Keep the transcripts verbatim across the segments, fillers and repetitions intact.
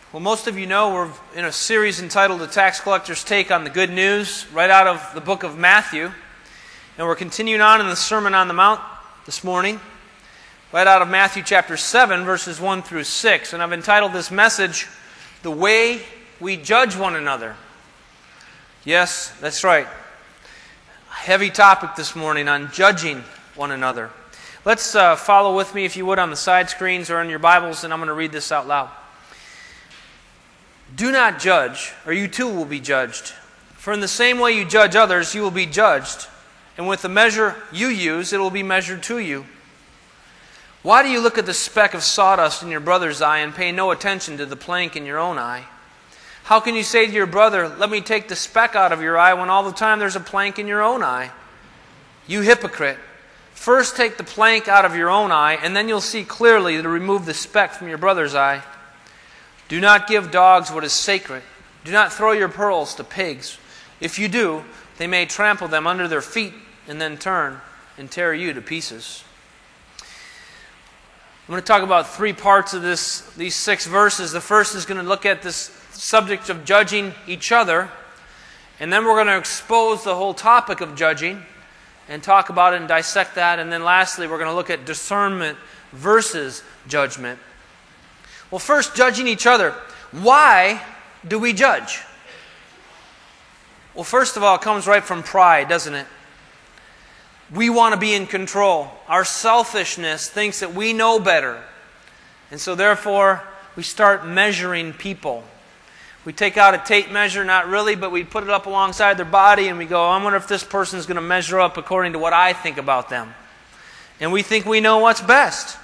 Well, most of you know we're in a series entitled The Tax Collector's Take on the Good News, right out of the book of Matthew. And we're continuing on in the Sermon on the Mount this morning, right out of Matthew chapter seven, verses one through six. And I've entitled this message, The Way We Judge One Another. Yes, that's right. A heavy topic this morning on judging one another. Let's uh, follow with me, if you would, on the side screens or in your Bibles, and I'm going to read this out loud. Do not judge, or you too will be judged. For in the same way you judge others, you will be judged. And with the measure you use, it will be measured to you. Why do you look at the speck of sawdust in your brother's eye and pay no attention to the plank in your own eye? How can you say to your brother, let me take the speck out of your eye, when all the time there's a plank in your own eye? You hypocrite! First take the plank out of your own eye, and then you'll see clearly to remove the speck from your brother's eye. Do not give dogs what is sacred. Do not throw your pearls to pigs. If you do, they may trample them under their feet and then turn and tear you to pieces. I'm going to talk about three parts of this, these six verses. The first is going to look at this subject of judging each other. And then we're going to expose the whole topic of judging and talk about it and dissect that. And then lastly, we're going to look at discernment versus judgment. Well, first, judging each other. Why do we judge? Well, first of all, it comes right from pride, doesn't it? We want to be in control. Our selfishness thinks that we know better. And so therefore, we start measuring people. We take out a tape measure, not really, but we put it up alongside their body and we go, I wonder if this person is going to measure up according to what I think about them. And we think we know what's best.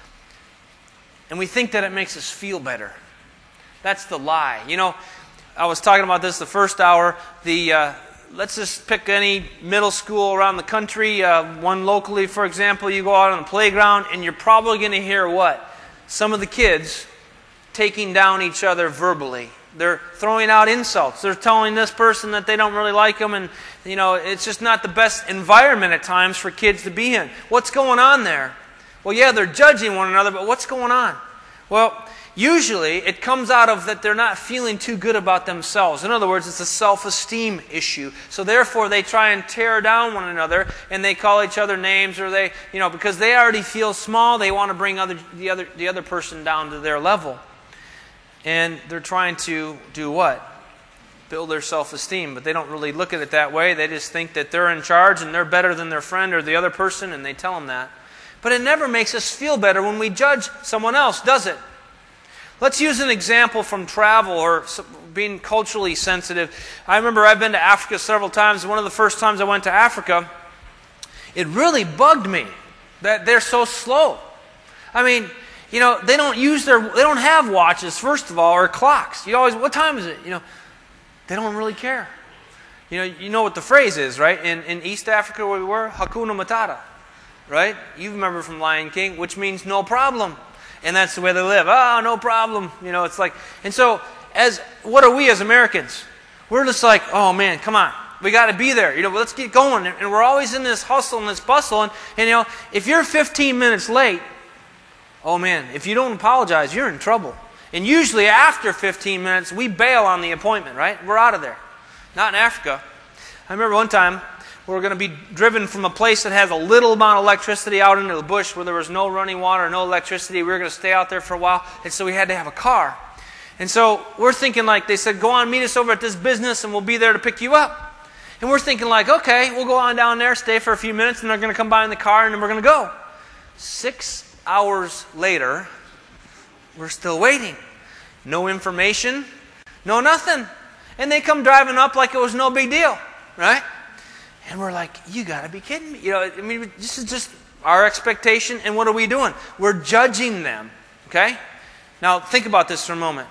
And we think that it makes us feel better. That's the lie. You know, I was talking about this the first hour. The uh, let's just pick any middle school around the country. Uh, one locally, for example. You go out on the playground and you're probably going to hear what? Some of the kids taking down each other verbally. They're throwing out insults. They're telling this person that they don't really like them. And, you know, it's just not the best environment at times for kids to be in. What's going on there? Well, yeah, they're judging one another, but what's going on? Well, usually it comes out of that they're not feeling too good about themselves. In other words, it's a self-esteem issue. So therefore, they try and tear down one another, and they call each other names, or they, you know, because they already feel small, they want to bring other, the other, the other person down to their level. And they're trying to do what? Build their self-esteem, but they don't really look at it that way. They just think that they're in charge and they're better than their friend or the other person, and they tell them that. But it never makes us feel better when we judge someone else, does it? Let's use an example from travel or being culturally sensitive. I remember I've been to Africa several times. One of the first times I went to Africa, it really bugged me that they're so slow. I mean, you know, they don't use their, they don't have watches, first of all, or clocks. You always, what time is it? You know, they don't really care. You know, you know what the phrase is, right? In, in East Africa where we were, Hakuna Matata. Right? You remember from Lion King, which means no problem. And that's the way they live. Oh, no problem. You know, it's like, and so, as what are we as Americans? We're just like, oh man, come on. We got to be there. You know, let's get going. And we're always in this hustle and this bustle. And, and you know, if you're fifteen minutes late, oh man, if you don't apologize, you're in trouble. And usually after fifteen minutes, we bail on the appointment, right? We're out of there. Not in Africa. I remember one time, we were going to be driven from a place that has a little amount of electricity out into the bush where there was no running water, no electricity. We were going to stay out there for a while, and so we had to have a car. And so we're thinking like, they said, go on, meet us over at this business, and we'll be there to pick you up. And we're thinking like, okay, we'll go on down there, stay for a few minutes, and they're going to come by in the car, and then we're going to go. Six hours later, we're still waiting. No information, no nothing. And they come driving up like it was no big deal, right? And we're like, you got to be kidding me. You know, I mean, this is just our expectation, and what are we doing? We're judging them, okay? Now, think about this for a moment.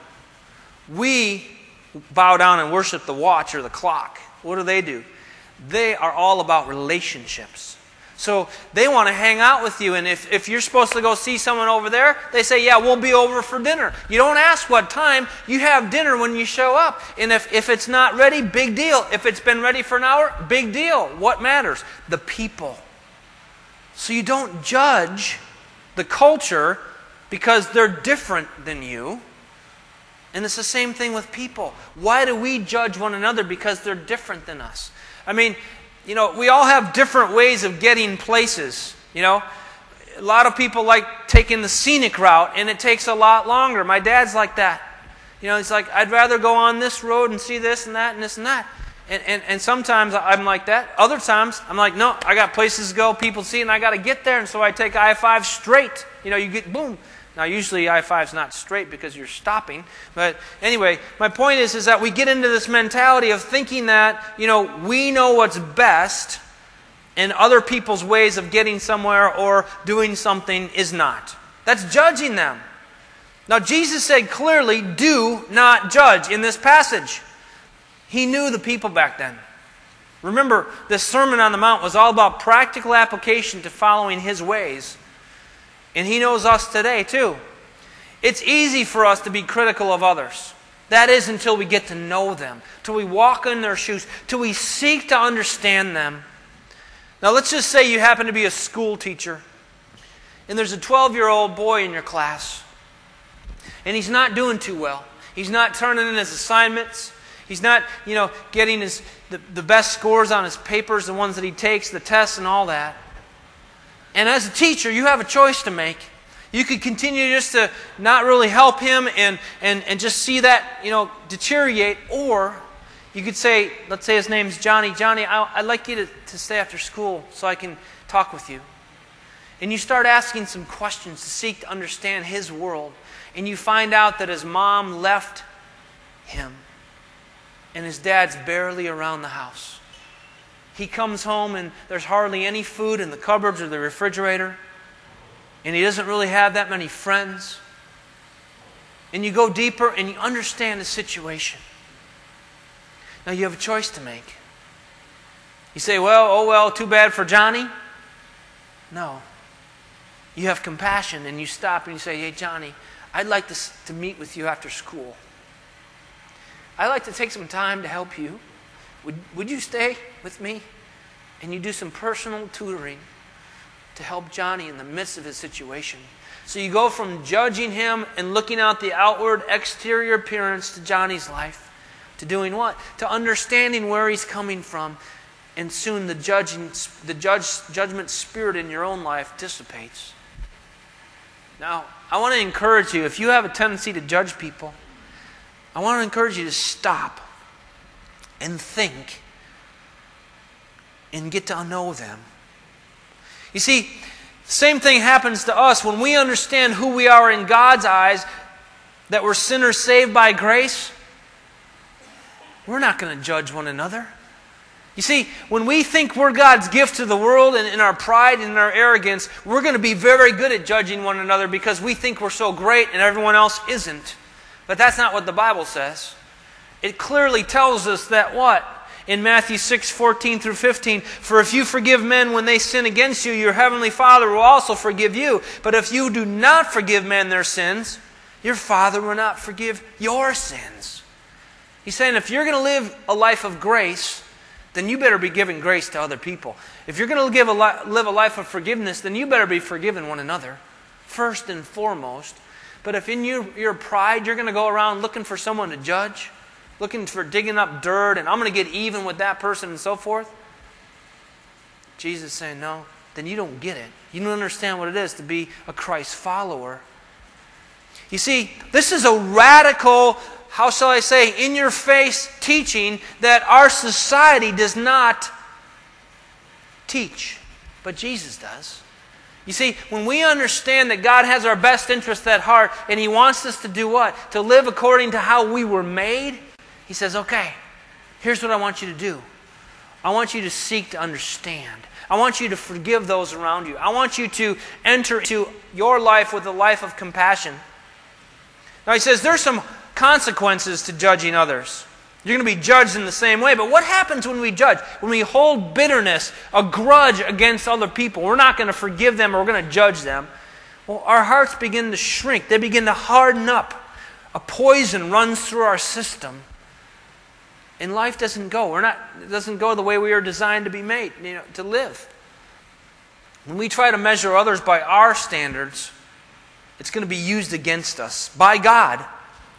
We bow down and worship the watch or the clock. What do they do? They are all about relationships. So they want to hang out with you, and if, if you're supposed to go see someone over there, they say, yeah, we'll be over for dinner. You don't ask what time. You have dinner when you show up. And if, if it's not ready, big deal. If it's been ready for an hour, big deal. What matters? The people. So you don't judge the culture because they're different than you. And it's the same thing with people. Why do we judge one another? Because they're different than us. I mean, you know, we all have different ways of getting places, you know. A lot of people like taking the scenic route, and it takes a lot longer. My dad's like that. You know, he's like, I'd rather go on this road and see this and that and this and that. And, and, and sometimes I'm like that. Other times, I'm like, no, I got places to go, people to see, and I got to get there. And so I take I five straight. You know, you get, boom. Now, usually I five's not straight because you're stopping. But anyway, my point is, is that we get into this mentality of thinking that, you know, we know what's best and other people's ways of getting somewhere or doing something is not. That's judging them. Now, Jesus said clearly, do not judge in this passage. He knew the people back then. Remember, this Sermon on the Mount was all about practical application to following His ways. And He knows us today, too. It's easy for us to be critical of others. That is until we get to know them, till we walk in their shoes, till we seek to understand them. Now, let's just say you happen to be a school teacher, and there's a twelve-year-old boy in your class, and he's not doing too well. He's not turning in his assignments. He's not, you know, getting his the, the best scores on his papers, the ones that he takes, the tests and all that. And as a teacher, you have a choice to make. You could continue just to not really help him and, and, and just see that, you know, deteriorate. Or you could say, let's say his name's Johnny. Johnny, I, I'd like you to, to stay after school so I can talk with you. And you start asking some questions to seek to understand his world. And you find out that his mom left him. And his dad's barely around the house. He comes home and there's hardly any food in the cupboards or the refrigerator. And he doesn't really have that many friends. And you go deeper and you understand the situation. Now you have a choice to make. You say, well, oh well, too bad for Johnny. No. You have compassion and you stop and you say, hey Johnny, I'd like to, to meet with you after school. I'd like to take some time to help you. Would, would you stay with me? And you do some personal tutoring to help Johnny in the midst of his situation. So you go from judging him and looking out the outward exterior appearance to Johnny's life, to doing what? To understanding where he's coming from. And soon the judging, the judge, judgment spirit in your own life dissipates. Now, I want to encourage you, if you have a tendency to judge people, I want to encourage you to stop and think and get to know them. You see, the same thing happens to us when we understand who we are in God's eyes, that we're sinners saved by grace. We're not going to judge one another. You see, when we think we're God's gift to the world and in our pride and in our arrogance, we're going to be very good at judging one another because we think we're so great and everyone else isn't. But that's not what the Bible says. It clearly tells us that what? In Matthew six, fourteen through fifteen, for if you forgive men when they sin against you, your heavenly Father will also forgive you. But if you do not forgive men their sins, your Father will not forgive your sins. He's saying if you're going to live a life of grace, then you better be giving grace to other people. If you're going to give a li- live a life of forgiveness, then you better be forgiving one another, first and foremost. But if in your, your pride you're going to go around looking for someone to judge, looking for digging up dirt, and I'm going to get even with that person and so forth, Jesus is saying, no, then you don't get it. You don't understand what it is to be a Christ follower. You see, this is a radical, how shall I say, in-your-face teaching that our society does not teach, but Jesus does. You see, when we understand that God has our best interest at heart and He wants us to do what? To live according to how we were made, He says, okay, here's what I want you to do. I want you to seek to understand. I want you to forgive those around you. I want you to enter into your life with a life of compassion. Now He says there's some consequences to judging others. You're going to be judged in the same way. But what happens when we judge? When we hold bitterness, a grudge against other people, we're not going to forgive them or we're going to judge them. Well, our hearts begin to shrink. They begin to harden up. A poison runs through our system. And life doesn't go. We're not, it doesn't go the way we are designed to be made, you know, to live. When we try to measure others by our standards, it's going to be used against us by God.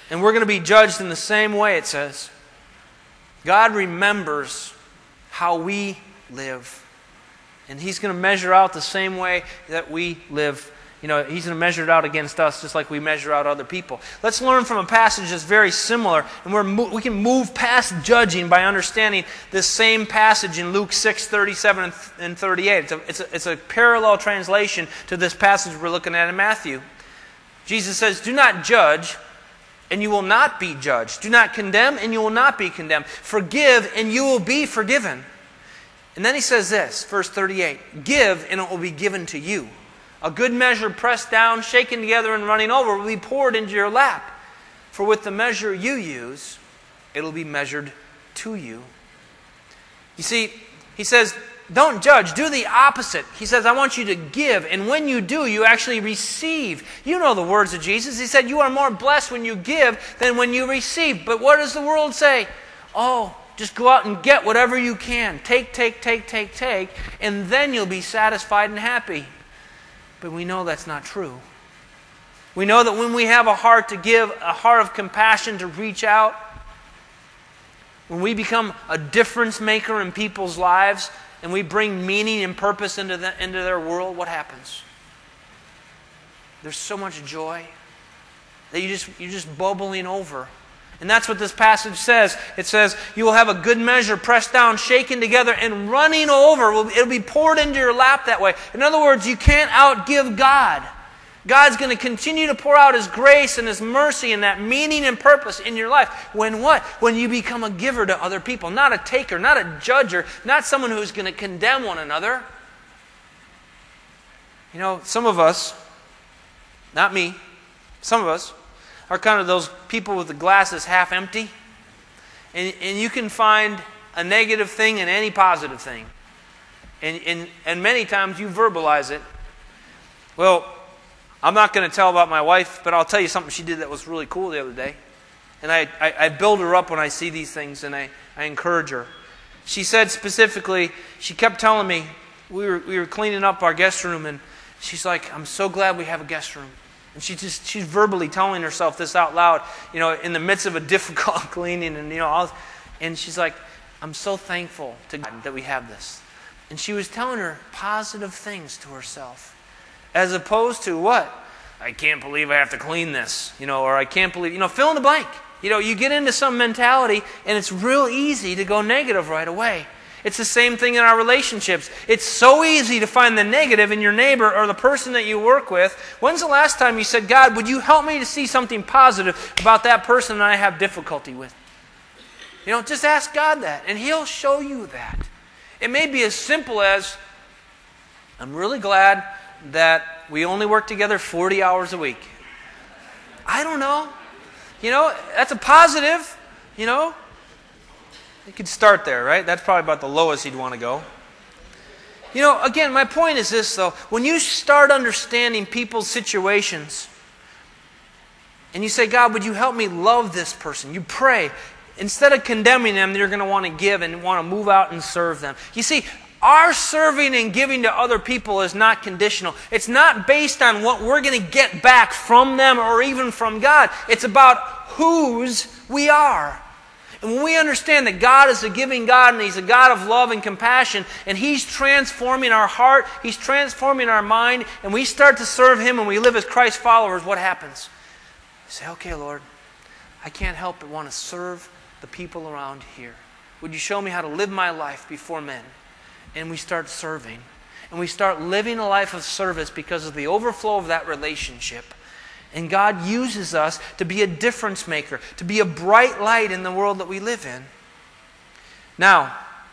And we're going to be judged in the same way, it says. God remembers how we live. And He's going to measure out the same way that we live. You know, He's going to measure it out against us just like we measure out other people. Let's learn from a passage that's very similar. And we're mo- we can move past judging by understanding this same passage in Luke six, thirty-seven and thirty-eight. It's a, it's a, it's a parallel translation to this passage we're looking at in Matthew. Jesus says, "Do not judge, and you will not be judged. Do not condemn, and you will not be condemned. Forgive, and you will be forgiven." And then He says this, verse thirty-eight, "Give, and it will be given to you. A good measure pressed down, shaken together, and running over will be poured into your lap. For with the measure you use, it will be measured to you." You see, He says, don't judge. Do the opposite. He says, I want you to give. And when you do, you actually receive. You know the words of Jesus. He said, you are more blessed when you give than when you receive. But what does the world say? Oh, just go out and get whatever you can. Take, take, take, take, take. And then you'll be satisfied and happy. But we know that's not true. We know that when we have a heart to give, a heart of compassion to reach out, when we become a difference maker in people's lives, and we bring meaning and purpose into, the, into their world, what happens? There's so much joy that you just, you're just bubbling over. And that's what this passage says. It says, you will have a good measure pressed down, shaken together, and running over. It'll be poured into your lap that way. In other words, you can't outgive God. God's going to continue to pour out His grace and His mercy and that meaning and purpose in your life. When what? When you become a giver to other people. Not a taker, not a judger, not someone who's going to condemn one another. You know, some of us, not me, some of us, are kind of those people with the glasses half empty. And, and you can find a negative thing in any positive thing. And, and, and many times you verbalize it. Well, I'm not going to tell about my wife, but I'll tell you something she did that was really cool the other day. And I, I, I build her up when I see these things, and I, I encourage her. She said specifically, she kept telling me, we were, we were cleaning up our guest room, and she's like, I'm so glad we have a guest room. And she just she's verbally telling herself this out loud, you know, in the midst of a difficult cleaning, and you know, all, and she's like, I'm so thankful to God that we have this. And she was telling her positive things to herself. As opposed to what? I can't believe I have to clean this. You know, or I can't believe, you know, fill in the blank. You know, you get into some mentality and it's real easy to go negative right away. It's the same thing in our relationships. It's so easy to find the negative in your neighbor or the person that you work with. When's the last time you said, God, would you help me to see something positive about that person that I have difficulty with? You know, just ask God that and He'll show you that. It may be as simple as, I'm really glad that we only work together forty hours a week. I don't know. You know, that's a positive, you know. You could start there, right? That's probably about the lowest you'd want to go. You know, again, my point is this, though. When you start understanding people's situations, and you say, God, would you help me love this person? You pray. Instead of condemning them, you're going to want to give and want to move out and serve them. You see, our serving and giving to other people is not conditional. It's not based on what we're going to get back from them or even from God. It's about whose we are. And when we understand that God is a giving God and He's a God of love and compassion, and He's transforming our heart, He's transforming our mind, and we start to serve Him and we live as Christ followers, what happens? You say, okay, Lord, I can't help but want to serve the people around here. Would you show me how to live my life before men? And we start serving. And we start living a life of service because of the overflow of that relationship. And God uses us to be a difference maker, to be a bright light in the world that we live in. Now,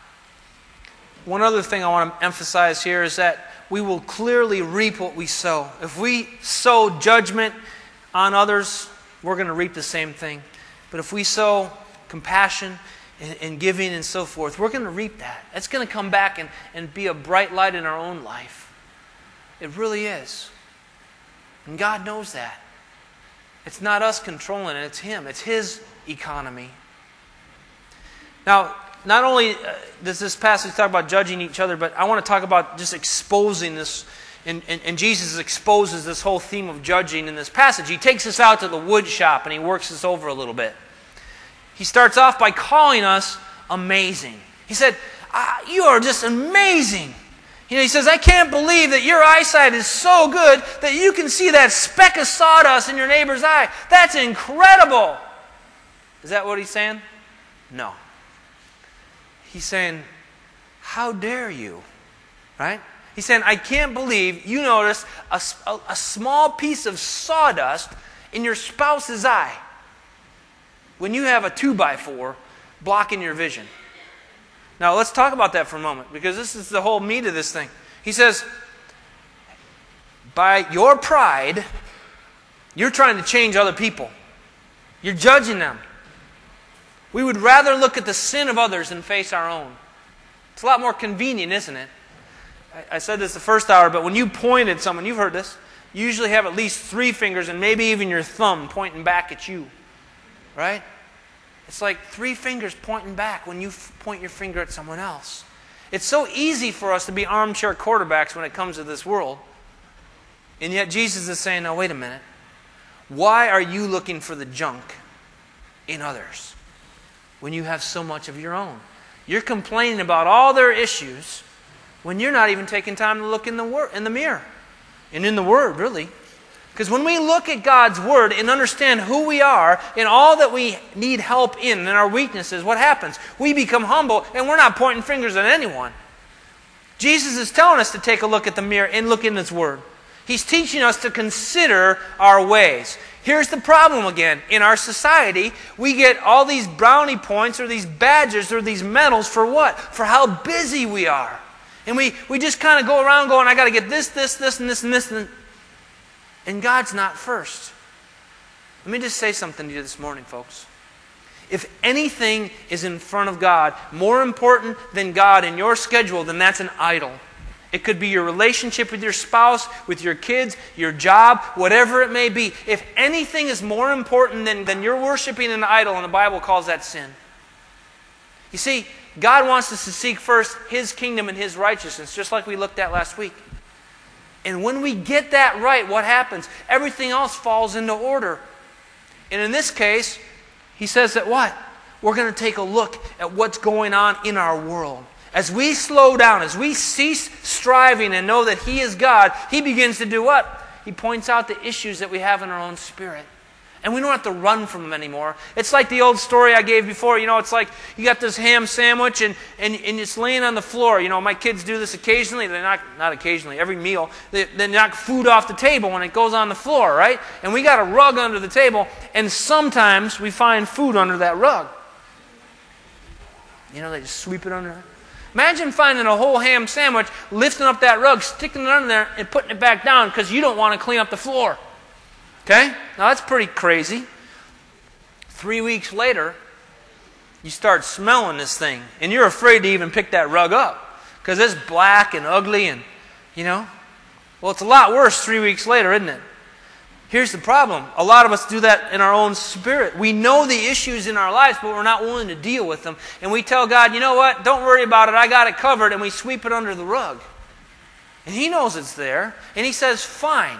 one other thing I want to emphasize here is that we will clearly reap what we sow. If we sow judgment on others, we're going to reap the same thing. But if we sow compassion and, and giving and so forth, we're going to reap that. It's going to come back and, and be a bright light in our own life. It really is. And God knows that. It's not us controlling it, it's Him. It's His economy. Now, not only does this passage talk about judging each other, but I want to talk about just exposing this, and, and, and Jesus exposes this whole theme of judging in this passage. He takes us out to the wood shop and he works us over a little bit. He starts off by calling us amazing. He said, ah, you are just amazing. You know, he says, I can't believe that your eyesight is so good that you can see that speck of sawdust in your neighbor's eye. That's incredible. Is that what he's saying? No. He's saying, how dare you? Right? He's saying, I can't believe you noticed a, a, a small piece of sawdust in your spouse's eye when you have a two by four blocking your vision. Now, let's talk about that for a moment, because this is the whole meat of this thing. He says, by your pride, you're trying to change other people. You're judging them. We would rather look at the sin of others than face our own. It's a lot more convenient, isn't it? I, I said this the first hour, but when you point at someone, you've heard this, you usually have at least three fingers and maybe even your thumb pointing back at you. Right? It's like three fingers pointing back when you f- point your finger at someone else. It's so easy for us to be armchair quarterbacks when it comes to this world. And yet Jesus is saying, now wait a minute. Why are you looking for the junk in others when you have so much of your own? You're complaining about all their issues when you're not even taking time to look in the wor- in the mirror. And in the Word, really. Because when we look at God's Word and understand who we are and all that we need help in and our weaknesses, what happens? We become humble and we're not pointing fingers at anyone. Jesus is telling us to take a look at the mirror and look in His Word. He's teaching us to consider our ways. Here's the problem again. In our society, we get all these brownie points or these badges or these medals for what? For how busy we are. And we, we just kind of go around going, I got to get this, this, this, and this, and this, and And God's not first. Let me just say something to you this morning, folks. If anything is in front of God, more important than God in your schedule, then that's an idol. It could be your relationship with your spouse, with your kids, your job, whatever it may be. If anything is more important than, than you're worshiping an idol, and the Bible calls that sin. You see, God wants us to seek first His kingdom and His righteousness, just like we looked at last week. And when we get that right, what happens? Everything else falls into order. And in this case, he says that what? We're going to take a look at what's going on in our world. As we slow down, as we cease striving and know that He is God, He begins to do what? He points out the issues that we have in our own spirit. And we don't have to run from them anymore. It's like the old story I gave before. You know, it's like you got this ham sandwich and, and, and it's laying on the floor. You know, my kids do this occasionally. They knock, not occasionally, every meal. They, they knock food off the table when it goes on the floor, right? And we got a rug under the table. And sometimes we find food under that rug. You know, they just sweep it under there. Imagine finding a whole ham sandwich, lifting up that rug, sticking it under there, and putting it back down because you don't want to clean up the floor. Okay? Now that's pretty crazy. Three weeks later, you start smelling this thing. And you're afraid to even pick that rug up. Because it's black and ugly and, you know. Well, it's a lot worse three weeks later, isn't it? Here's the problem. A lot of us do that in our own spirit. We know the issues in our lives, but we're not willing to deal with them. And we tell God, you know what? Don't worry about it. I got it covered. And we sweep it under the rug. And He knows it's there. And He says, fine.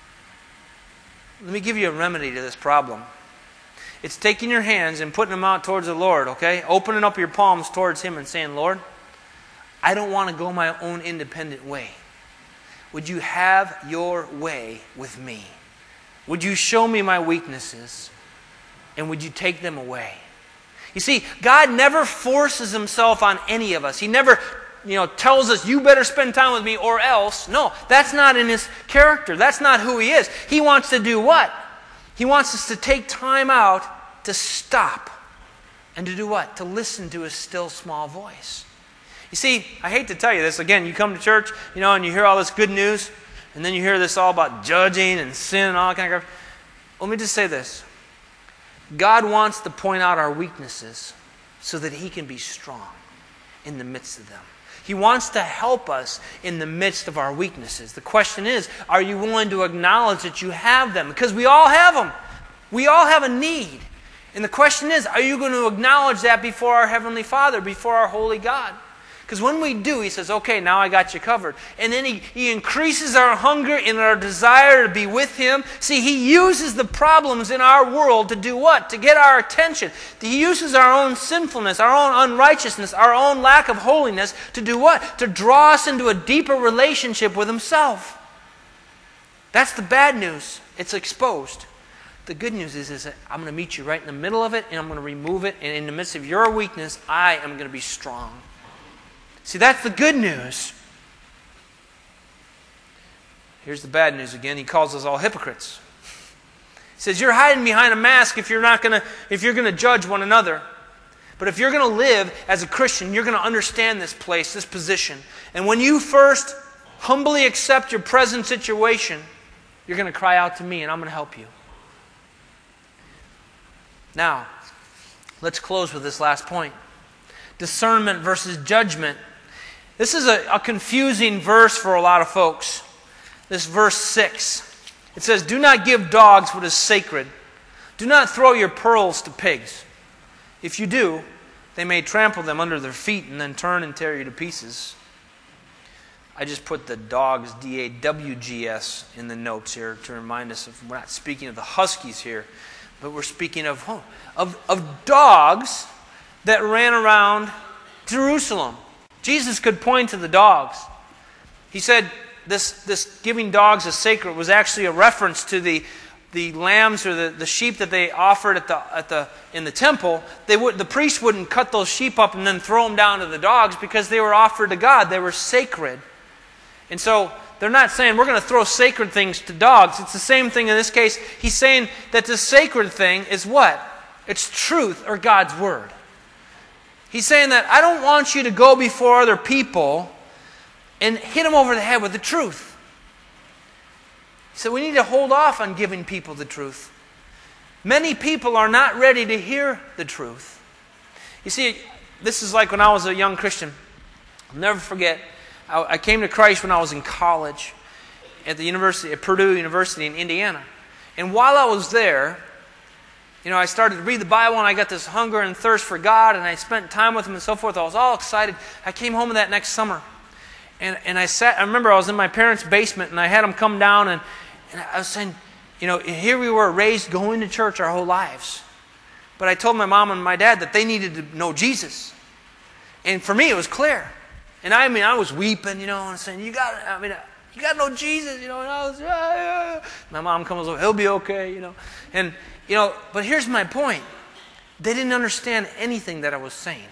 Let me give you a remedy to this problem. It's taking your hands and putting them out towards the Lord, okay? Opening up your palms towards Him and saying, Lord, I don't want to go my own independent way. Would you have your way with me? Would you show me my weaknesses? And would you take them away? You see, God never forces Himself on any of us. He never you know, tells us, you better spend time with me or else. No, that's not in His character. That's not who He is. He wants to do what? He wants us to take time out to stop. And to do what? To listen to His still small voice. You see, I hate to tell you this. Again, you come to church, you know, and you hear all this good news, and then you hear this all about judging and sin and all that kind of stuff. Let me just say this. God wants to point out our weaknesses so that He can be strong in the midst of them. He wants to help us in the midst of our weaknesses. The question is, are you willing to acknowledge that you have them? Because we all have them. We all have a need. And the question is, are you going to acknowledge that before our Heavenly Father, before our holy God? Because when we do, He says, okay, now I got you covered. And then he, he increases our hunger and our desire to be with Him. See, He uses the problems in our world to do what? To get our attention. He uses our own sinfulness, our own unrighteousness, our own lack of holiness to do what? To draw us into a deeper relationship with Himself. That's the bad news. It's exposed. The good news is, is that I'm going to meet you right in the middle of it, and I'm going to remove it, and in the midst of your weakness, I am going to be strong. See, that's the good news. Here's the bad news again. He calls us all hypocrites. He says, you're hiding behind a mask if you're not going to, if you're going to judge one another. But if you're going to live as a Christian, you're going to understand this place, this position. And when you first humbly accept your present situation, you're going to cry out to me, and I'm going to help you. Now, let's close with this last point. Discernment versus judgment. This is a, a confusing verse for a lot of folks. This verse six. It says, do not give dogs what is sacred. Do not throw your pearls to pigs. If you do, they may trample them under their feet and then turn and tear you to pieces. I just put the dogs, D A W G S, in the notes here to remind us of, we're not speaking of the Huskies here, but we're speaking of, of, of dogs that ran around Jerusalem. Jesus could point to the dogs. He said this, this giving dogs a sacred was actually a reference to the, the lambs or the, the sheep that they offered at the, at the, in the temple. They would, the priest wouldn't cut those sheep up and then throw them down to the dogs because they were offered to God. They were sacred. And so they're not saying we're going to throw sacred things to dogs. It's the same thing in this case. He's saying that the sacred thing is what? It's truth or God's Word. He's saying that I don't want you to go before other people and hit them over the head with the truth. He said we need to hold off on giving people the truth. Many people are not ready to hear the truth. You see, this is like when I was a young Christian. I'll never forget, I, I came to Christ when I was in college at the university, at Purdue University in Indiana. And while I was there, you know, I started to read the Bible, and I got this hunger and thirst for God, and I spent time with Him and so forth. I was all excited. I came home that next summer, and, and I sat, I remember I was in my parents' basement, and I had them come down, and, and I was saying, you know, here we were raised going to church our whole lives. But I told my mom and my dad that they needed to know Jesus. And for me, it was clear. And I mean, I was weeping, you know, and saying, you got I mean, you got to know Jesus, you know. And I was, ah, yeah. My mom comes over, he'll be okay, you know. And You know, but here's my point. They didn't understand anything that I was saying.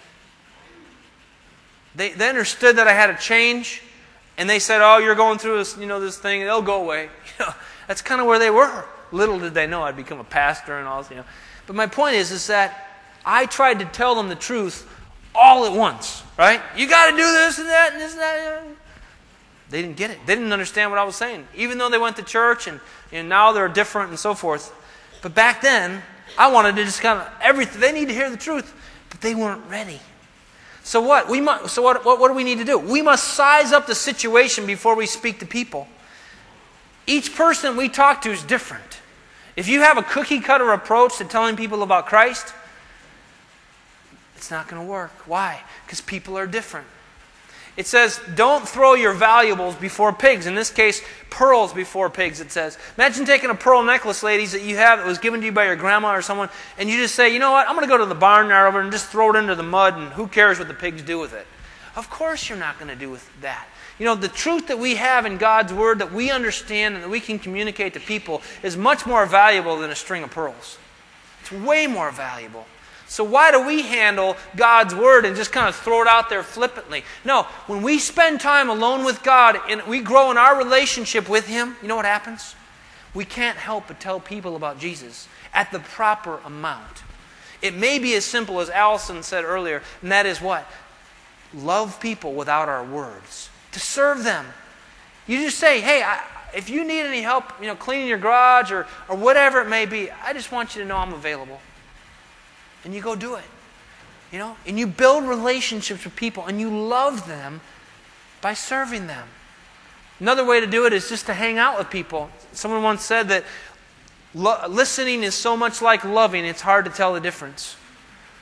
They, they understood that I had to change, and they said, oh, you're going through this, you know, this thing, it'll go away. You know, that's kind of where they were. Little did they know I'd become a pastor and all this, you know. But my point is, is that I tried to tell them the truth all at once, right? You got to do this and that and this and that. They didn't get it. They didn't understand what I was saying. Even though they went to church and, and now they're different and so forth. But back then, I wanted to just kind of everything. They need to hear the truth, but they weren't ready. So what? We must. So what, what? What do we need to do? We must size up the situation before we speak to people. Each person we talk to is different. If you have a cookie cutter approach to telling people about Christ, it's not going to work. Why? Because people are different. It says, don't throw your valuables before pigs. In this case, pearls before pigs, it says. Imagine taking a pearl necklace, ladies, that you have that was given to you by your grandma or someone, and you just say, you know what, I'm going to go to the barnyard over and just throw it into the mud, and who cares what the pigs do with it? Of course you're not going to do with that. You know, the truth that we have in God's Word that we understand and that we can communicate to people is much more valuable than a string of pearls. It's way more valuable. So why do we handle God's Word and just kind of throw it out there flippantly? No, when we spend time alone with God and we grow in our relationship with Him, you know what happens? We can't help but tell people about Jesus at the proper amount. It may be as simple as Allison said earlier, and that is what? Love people without our words. To serve them. You just say, hey, I, if you need any help, you know, cleaning your garage or, or whatever it may be, I just want you to know I'm available. And you go do it. You know? And you build relationships with people and you love them by serving them. Another way to do it is just to hang out with people. Someone once said that lo- listening is so much like loving, it's hard to tell the difference.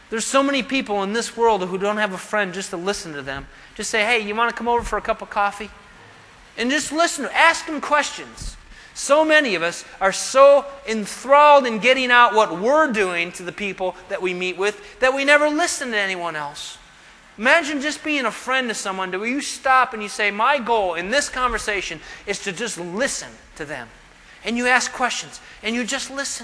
There's so many people in this world who don't have a friend just to listen to them. Just say, hey, you want to come over for a cup of coffee? And just listen. Ask them questions. So many of us are so enthralled in getting out what we're doing to the people that we meet with that we never listen to anyone else. Imagine just being a friend to someone where you stop and you say, my goal in this conversation is to just listen to them. And you ask questions and you just listen.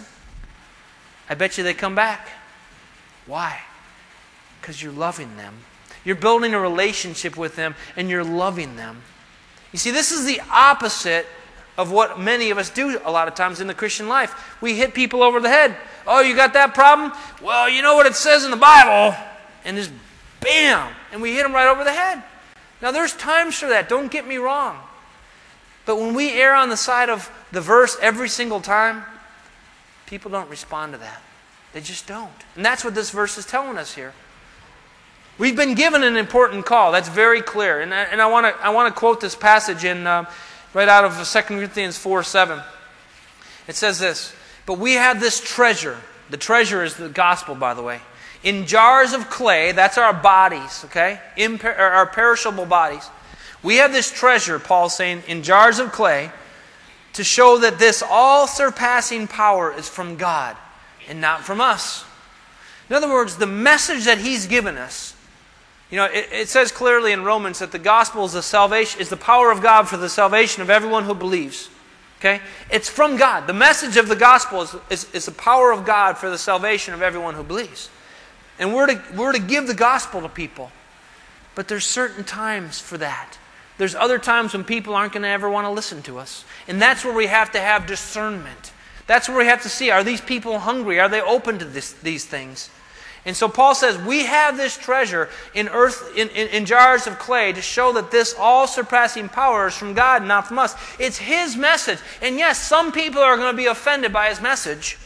I bet you they come back. Why? Because you're loving them. You're building a relationship with them and you're loving them. You see, this is the opposite of what many of us do a lot of times in the Christian life. We hit people over the head. Oh, you got that problem? Well, you know what it says in the Bible. And just bam. And we hit them right over the head. Now, there's times for that. Don't get me wrong. But when we err on the side of the verse every single time, people don't respond to that. They just don't. And that's what this verse is telling us here. We've been given an important call. That's very clear. And I, and I want to I want to quote this passage in uh, right out of Second Corinthians four seven. It says this, but we have this treasure. The treasure is the gospel, by the way. In jars of clay, that's our bodies, okay? Imper- our perishable bodies. We have this treasure, Paul's saying, in jars of clay to show that this all-surpassing power is from God and not from us. In other words, the message that He's given us, you know, it, it says clearly in Romans that the gospel is the salvation, is the power of God for the salvation of everyone who believes. Okay? It's from God. The message of the gospel is, is, is the power of God for the salvation of everyone who believes. And we're to, we're to give the gospel to people. But there's certain times for that. There's other times when people aren't going to ever want to listen to us. And that's where we have to have discernment. That's where we have to see, are these people hungry? Are they open to this, these things? And so Paul says, we have this treasure in earth, in, in, in jars of clay to show that this all-surpassing power is from God, not from us. It's His message. And yes, some people are going to be offended by His message.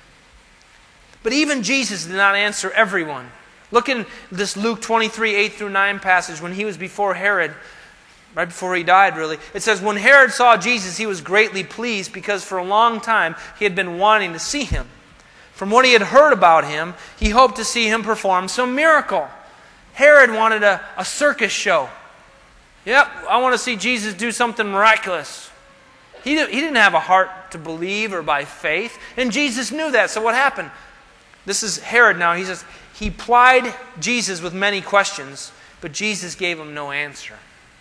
But even Jesus did not answer everyone. Look in this Luke twenty-three, eight through nine passage when He was before Herod, right before He died really. It says, when Herod saw Jesus, he was greatly pleased because for a long time he had been wanting to see Him. From what he had heard about Him, he hoped to see Him perform some miracle. Herod wanted a, a circus show. Yep, I want to see Jesus do something miraculous. He, he didn't have a heart to believe or by faith, and Jesus knew that. So what happened? This is Herod now. He says, he plied Jesus with many questions, but Jesus gave him no answer.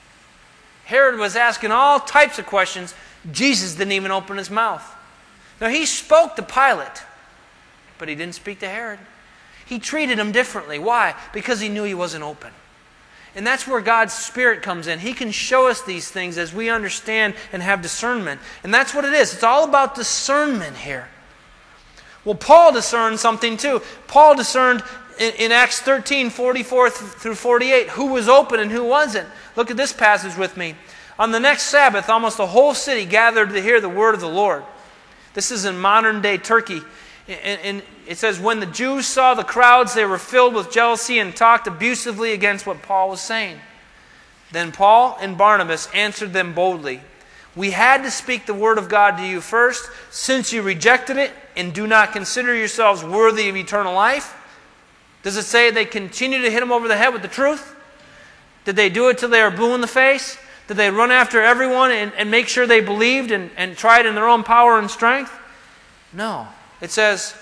Herod was asking all types of questions. Jesus didn't even open his mouth. Now, he spoke to Pilate, but he didn't speak to Herod. He treated him differently. Why? Because he knew he wasn't open. And that's where God's Spirit comes in. He can show us these things as we understand and have discernment. And that's what it is. It's all about discernment here. Well, Paul discerned something too. Paul discerned in, in Acts thirteen, forty-four through forty-eight, who was open and who wasn't. Look at this passage with me. On the next Sabbath, almost the whole city gathered to hear the word of the Lord. This is in modern-day Turkey. And, and it says, when the Jews saw the crowds, they were filled with jealousy and talked abusively against what Paul was saying. Then Paul and Barnabas answered them boldly. We had to speak the word of God to you first, since you rejected it and do not consider yourselves worthy of eternal life. Does it say they continued to hit them over the head with the truth? Did they do it till they were blue in the face? Did they run after everyone and, and make sure they believed and, and tried in their own power and strength? No. It says,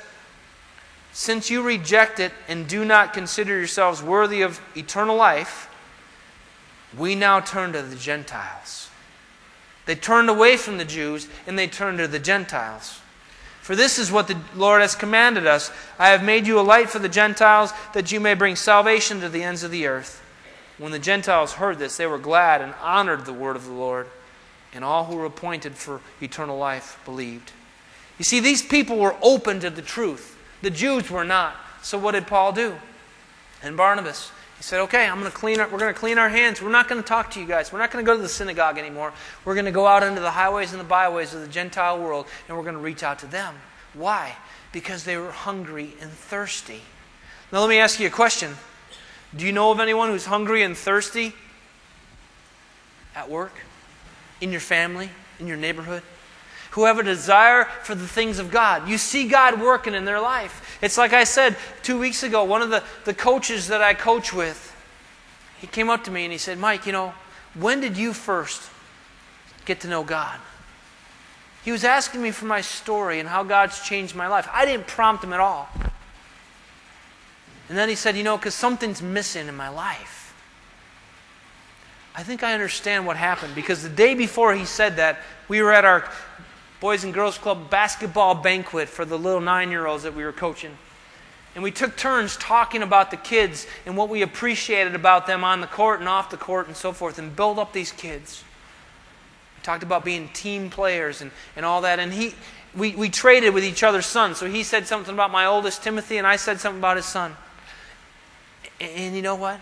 since you reject it and do not consider yourselves worthy of eternal life, we now turn to the Gentiles. They turned away from the Jews and they turned to the Gentiles. For this is what the Lord has commanded us. I have made you a light for the Gentiles, that you may bring salvation to the ends of the earth. When the Gentiles heard this, they were glad and honored the word of the Lord. And all who were appointed for eternal life believed. You see, these people were open to the truth. The Jews were not. So what did Paul do? And Barnabas, he said, okay, I'm going to clean our, we're going to clean our hands. We're not going to talk to you guys. We're not going to go to the synagogue anymore. We're going to go out into the highways and the byways of the Gentile world, and we're going to reach out to them. Why? Because they were hungry and thirsty. Now let me ask you a question. Do you know of anyone who's hungry and thirsty at work? In your family? In your neighborhood? who have a desire for the things of God. You see God working in their life. It's like I said two weeks ago, one of the, the coaches that I coach with, he came up to me and he said, Mike, you know, when did you first get to know God? He was asking me for my story and how God's changed my life. I didn't prompt him at all. And then he said, you know, because something's missing in my life. I think I understand what happened, because the day before he said that, we were at our Boys and Girls Club basketball banquet for the little nine-year-olds that we were coaching. And we took turns talking about the kids and what we appreciated about them on the court and off the court and so forth, and build up these kids. We talked about being team players and, and all that. And he, we, we traded with each other's sons. So he said something about my oldest, Timothy, and I said something about his son. And, and you know what?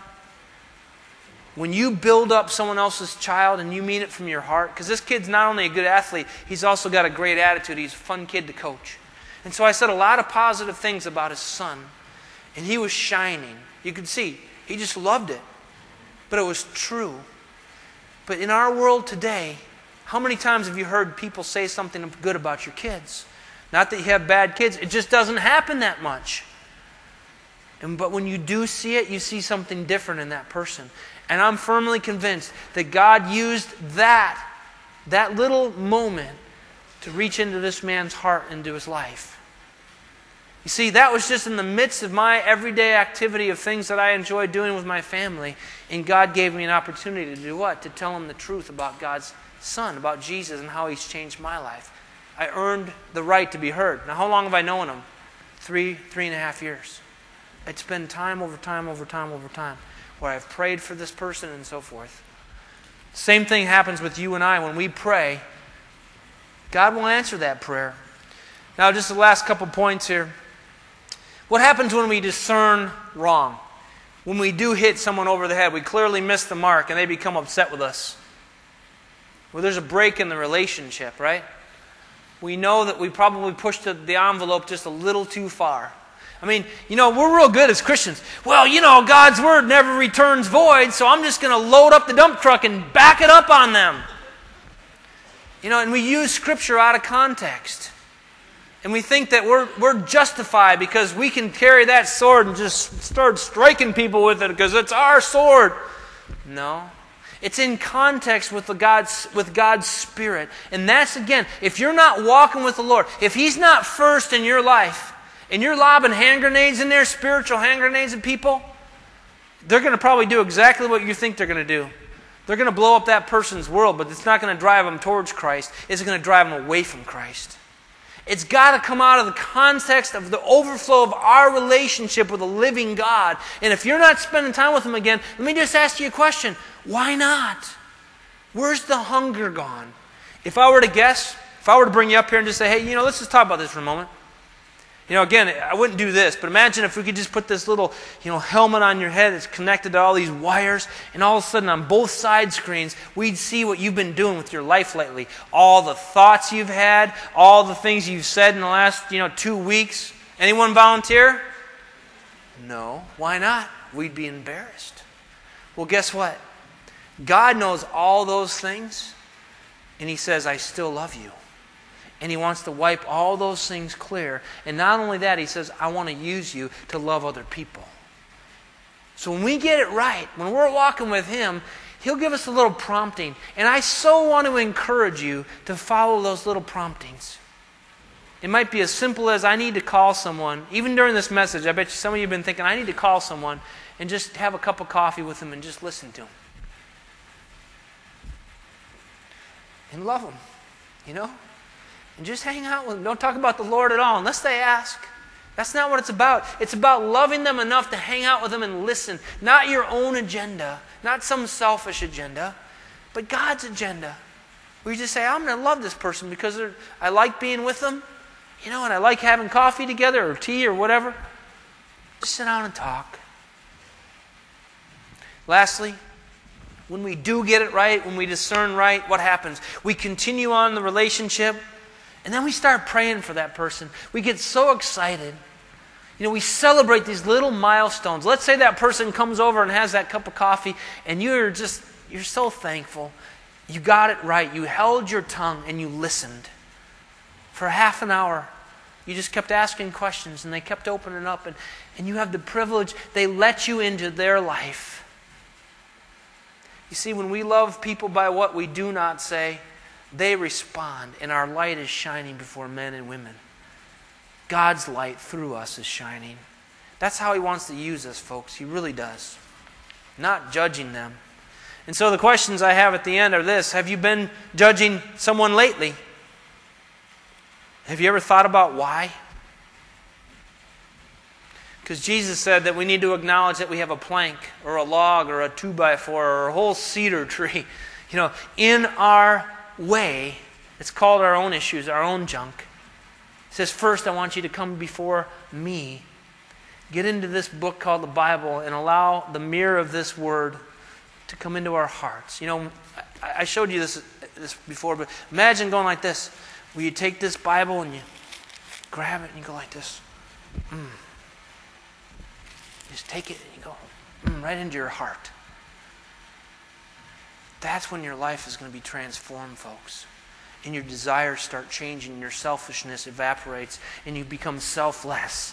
When you build up someone else's child and you mean it from your heart, because this kid's not only a good athlete, he's also got a great attitude. He's a fun kid to coach. And so I said a lot of positive things about his son. And he was shining. You could see, he just loved it. But it was true. But in our world today, how many times have you heard people say something good about your kids? Not that you have bad kids, it just doesn't happen that much. And, but when you do see it, you see something different in that person. And I'm firmly convinced that God used that, that little moment to reach into this man's heart, into his life. You see, that was just in the midst of my everyday activity of things that I enjoy doing with my family. And God gave me an opportunity to do what? To tell him the truth about God's Son, about Jesus and how he's changed my life. I earned the right to be heard. Now, how long have I known him? Three, three and a half years. It's been time over time over time over time where I've prayed for this person and so forth. Same thing happens with you and I. When we pray, God will answer that prayer. Now, just the last couple points here. What happens when we discern wrong? When we do hit someone over the head, we clearly miss the mark and they become upset with us. Well, there's a break in the relationship, right? We know that we probably pushed the envelope just a little too far. I mean, you know, we're real good as Christians. Well, you know, God's Word never returns void, so I'm just going to load up the dump truck and back it up on them. You know, and we use Scripture out of context. And we think that we're, we're justified because we can carry that sword and just start striking people with it because it's our sword. No. It's in context with, the God's, with God's Spirit. And that's, again, if you're not walking with the Lord, if He's not first in your life, and you're lobbing hand grenades in there, spiritual hand grenades at people, they're going to probably do exactly what you think they're going to do. They're going to blow up that person's world, but it's not going to drive them towards Christ. It's going to drive them away from Christ. It's got to come out of the context of the overflow of our relationship with a living God. And if you're not spending time with Him again, let me just ask you a question. Why not? Where's the hunger gone? If I were to guess, if I were to bring you up here and just say, hey, you know, let's just talk about this for a moment. You know, again, I wouldn't do this, but imagine if we could just put this little, you know, helmet on your head that's connected to all these wires, and all of a sudden on both side screens, we'd see what you've been doing with your life lately. All the thoughts you've had, all the things you've said in the last, you know, two weeks. Anyone volunteer? No. Why not? We'd be embarrassed. Well, guess what? God knows all those things, and He says, I still love you. And He wants to wipe all those things clear. And not only that, He says, I want to use you to love other people. So when we get it right, when we're walking with Him, He'll give us a little prompting. And I so want to encourage you to follow those little promptings. It might be as simple as I need to call someone. Even during this message, I bet you some of you have been thinking, I need to call someone and just have a cup of coffee with them and just listen to them. And love them, you know? And just hang out with them. Don't talk about the Lord at all unless they ask. That's not what it's about. It's about loving them enough to hang out with them and listen. Not your own agenda. Not some selfish agenda. But God's agenda. Where you just say, I'm going to love this person because I like being with them. You know, and I like having coffee together or tea or whatever. Just sit down and talk. Lastly, when we do get it right, when we discern right, what happens? We continue on the relationship. And then we start praying for that person. We get so excited. You know, we celebrate these little milestones. Let's say that person comes over and has that cup of coffee, and you're just, you're so thankful. You got it right. You held your tongue and you listened. for half an hour. You just kept asking questions, and they kept opening up, and, and you have the privilege. They let you into their life. You see, when we love people by what we do not say, they respond, and our light is shining before men and women. God's light through us is shining. That's how He wants to use us, folks. He really does. Not judging them. And so the questions I have at the end are this. Have you been judging someone lately? Have you ever thought about why? Because Jesus said that we need to acknowledge that we have a plank or a log or a two by four or a whole cedar tree, you know, in our way. It's called our own issues, our own junk. It says, first I want you to come before me. Get into this book called the Bible and allow the mirror of this word to come into our hearts. You know, I showed you this, this before, but imagine going like this. Where you take this Bible and you grab it and you go like this. Mm. You just take it and you go mm, right into your heart. That's when your life is going to be transformed, folks. And your desires start changing, and your selfishness evaporates, and you become selfless.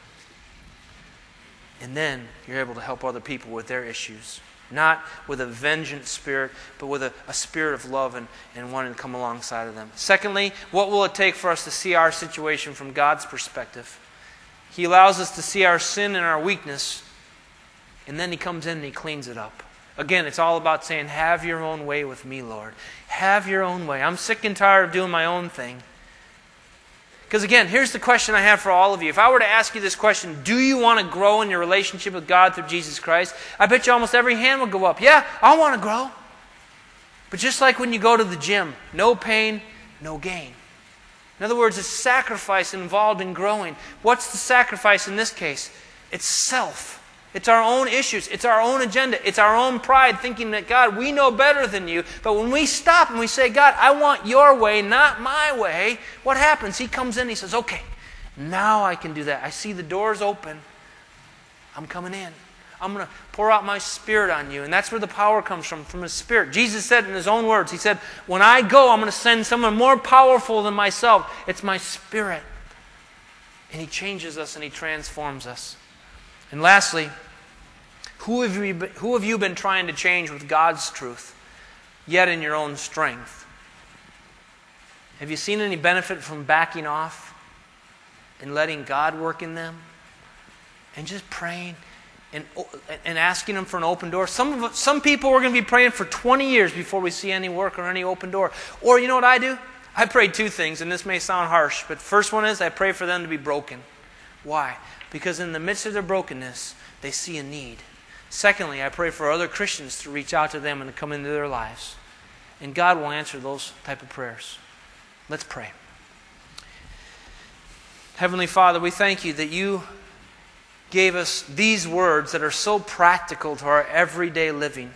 And then you're able to help other people with their issues. Not with a vengeance spirit, but with a, a spirit of love and, and wanting to come alongside of them. Secondly, what will it take for us to see our situation from God's perspective? He allows us to see our sin and our weakness, and then He comes in and He cleans it up. Again, it's all about saying, have your own way with me, Lord. Have your own way. I'm sick and tired of doing my own thing. Because again, here's the question I have for all of you. If I were to ask you this question, do you want to grow in your relationship with God through Jesus Christ? I bet you almost every hand would go up. Yeah, I want to grow. But just like when you go to the gym, no pain, no gain. In other words, it's sacrifice involved in growing. What's the sacrifice in this case? It's self. It's our own issues. It's our own agenda. It's our own pride thinking that, God, we know better than you. But when we stop and we say, God, I want your way, not my way, what happens? He comes in and He says, okay, now I can do that. I see the doors open. I'm coming in. I'm going to pour out my Spirit on you. And that's where the power comes from, from His Spirit. Jesus said in His own words, He said, when I go, I'm going to send someone more powerful than myself. It's my Spirit. And He changes us and He transforms us. And lastly, who have, you been, who have you been trying to change with God's truth, yet in your own strength? Have you seen any benefit from backing off and letting God work in them? And just praying and, and asking Him for an open door? Some, of, some people are going to be praying for twenty years before we see any work or any open door. Or you know what I do? I pray two things, and this may sound harsh, but first one is I pray for them to be broken. Why? Because in the midst of their brokenness, they see a need. Secondly, I pray for other Christians to reach out to them and to come into their lives. And God will answer those type of prayers. Let's pray. Heavenly Father, we thank You that You gave us these words that are so practical to our everyday living.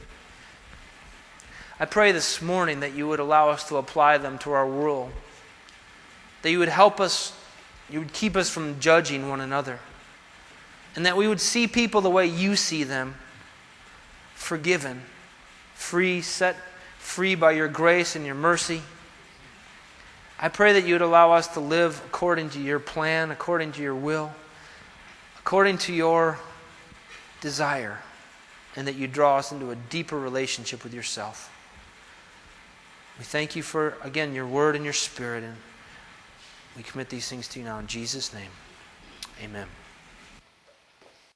I pray this morning that You would allow us to apply them to our world. That You would help us, You would keep us from judging one another. And that we would see people the way You see them, forgiven, free, set free by Your grace and Your mercy. I pray that You would allow us to live according to Your plan, according to Your will, according to Your desire, and that You draw us into a deeper relationship with Yourself. We thank You for, again, Your Word and Your Spirit, and we commit these things to You now in Jesus' name. Amen.